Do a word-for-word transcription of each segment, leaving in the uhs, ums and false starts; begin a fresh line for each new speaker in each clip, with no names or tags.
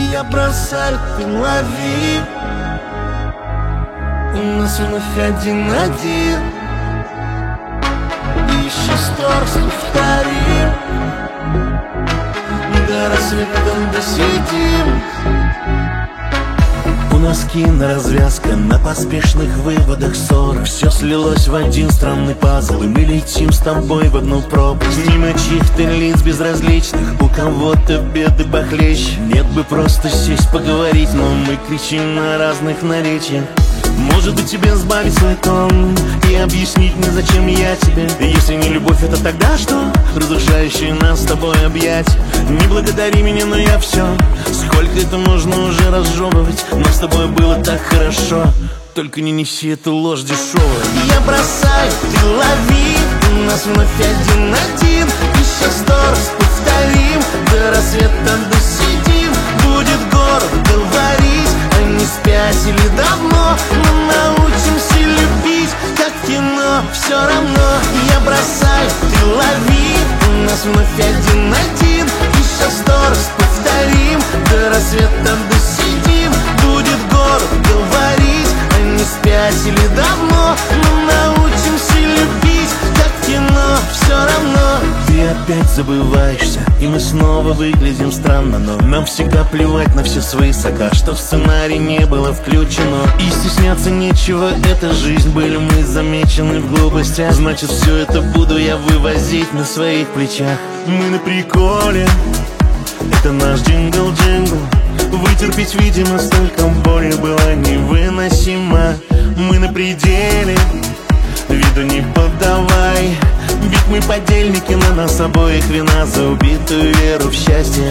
Я бросаю, ты лови. У нас вновь один-один. И еще сто раз повторим. До рассвета досидим. У нас киноразвязка на поспешных выводах ссор. Все слилось в один странный пазл, и мы летим с тобой в одну пропасть. Мимо чьих-то лиц безразличных, у кого-то беды похлеще. Нет бы просто сесть поговорить, но мы кричим на разных наречиях. Может быть, тебе сбавить свой тон и объяснить мне, зачем я тебе. Если не любовь, это тогда что? Разрушающие нас с тобой объять. Не благодари меня, но я все. Сколько это можно уже разжевывать? Но с тобой было так хорошо. Только не неси эту ложь дешевую. Я бросаю, ты лови. У нас вновь один-один. Еще сто раз повторим. До рассвета досидим. Будет город говорить. Они спятили давно. Мы научимся любить, как кино. Все равно я бросаю, ты лови. У нас вновь один-один. Еще сто раз повторим. До рассвета досидим. Будет город говорить. Они спятили давно. Мы научимся любить, как кино. Все равно. Ты опять забываешься, и мы снова выглядим странно. Но нам всегда плевать на все свои сока, что в сценарий не было включено. И стесняться нечего, это жизнь. Были мы замечены в глупостях. Значит, все это буду я вывозить на своих плечах. Мы на приколе, это наш джингл-джингл. Вытерпеть, видимо, столько боли было невыносимо. Мы на пределе, виду не подавай. Ведь мы подельники, на нас обоих вина за убитую веру в счастье.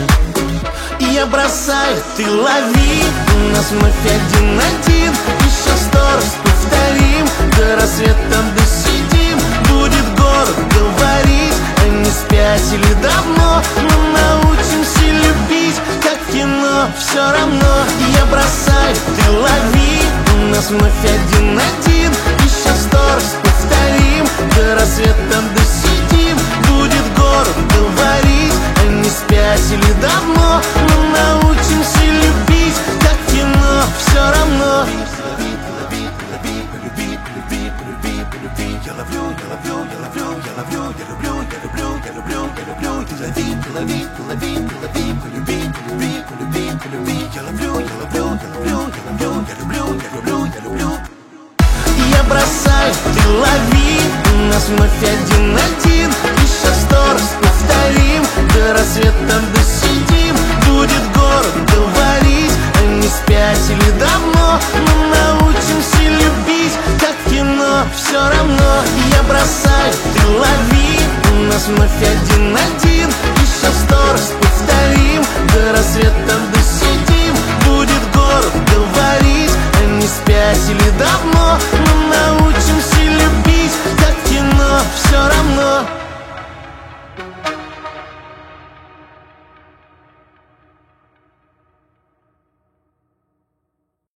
Я бросаю, ты лови. У нас вновь один-один. Еще сто раз повторим. До рассвета досидим. Будет город говорить. Они спятили давно. Мы научимся любить, как кино. Все равно я бросаю, ты лови. У нас вновь один-один. Еще сто раз повторим. До рассвета досидим. Будет город говорить. Они спятили давно. Мы научимся любить, как кино. Все равно. Я ловлю, я ловлю, я ловлю, я ловлю, я люблю, я люблю, я люблю, я люблю. Ты лови, ты лови, ты лови, ты лови, полюби, полюби, полюби, полюби. Я ловлю, я ловлю, я ловлю, я ловлю, я люблю, я люблю, я люблю. Я бросаю, ты лови. У нас вновь один-один. Еще сто раз повторим. До рассвета досидим. Будет город говорить. Они спятили давно. Мы научимся любить, как кино. Все равно я бросаю, ты лови. У нас вновь один-один. Еще сто раз повторим. До рассвета